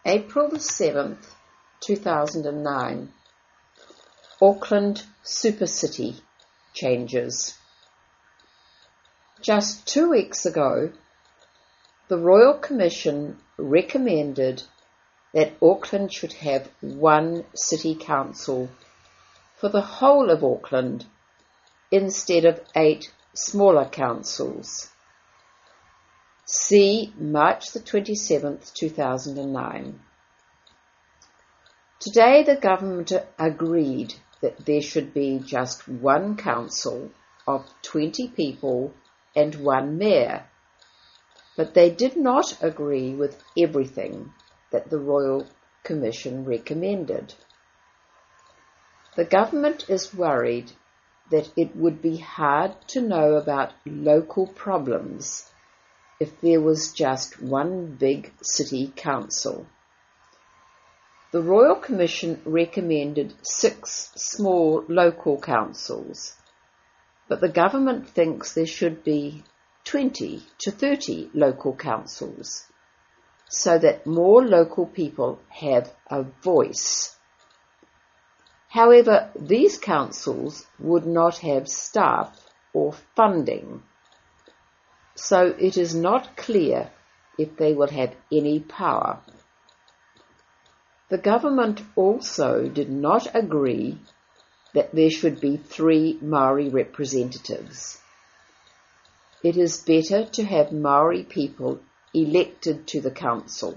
April the 7th, 2009. Auckland Supercity changes. Just 2 weeks ago, the Royal Commission recommended that Auckland should have one city council for the whole of Auckland instead of 8 smaller councils. See March the 27th, 2009. Today the government agreed that there should be just one council of 20 people and one mayor, but they did not agree with everything that the Royal Commission recommended. The government is worried that it would be hard to know about local problems if there was just one big city council. The Royal Commission recommended 6 small local councils, but the government thinks there should be 20 to 30 local councils so that more local people have a voice. However, these councils would not have staff or funding, so it is not clear if they will have any power. The government also did not agree that there should be 3 Maori representatives. It is better to have Maori people elected to the council.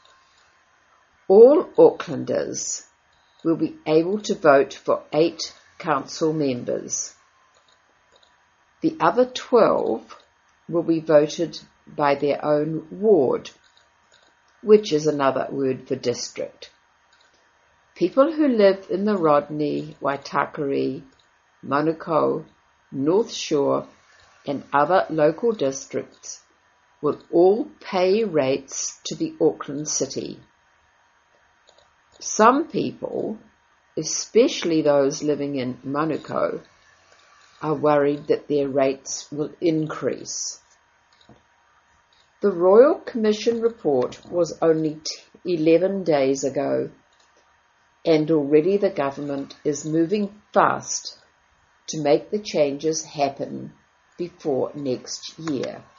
All Aucklanders will be able to vote for 8 council members. The other 12 will be voted by their own ward, which is another word for district. People who live in the Rodney, Waitakere, Manukau, North Shore and other local districts will all pay rates to the Auckland City. Some people, especially those living in Manukau, are worried that their rates will increase. The Royal Commission report was only 11 days ago, and already the government is moving fast to make the changes happen before next year.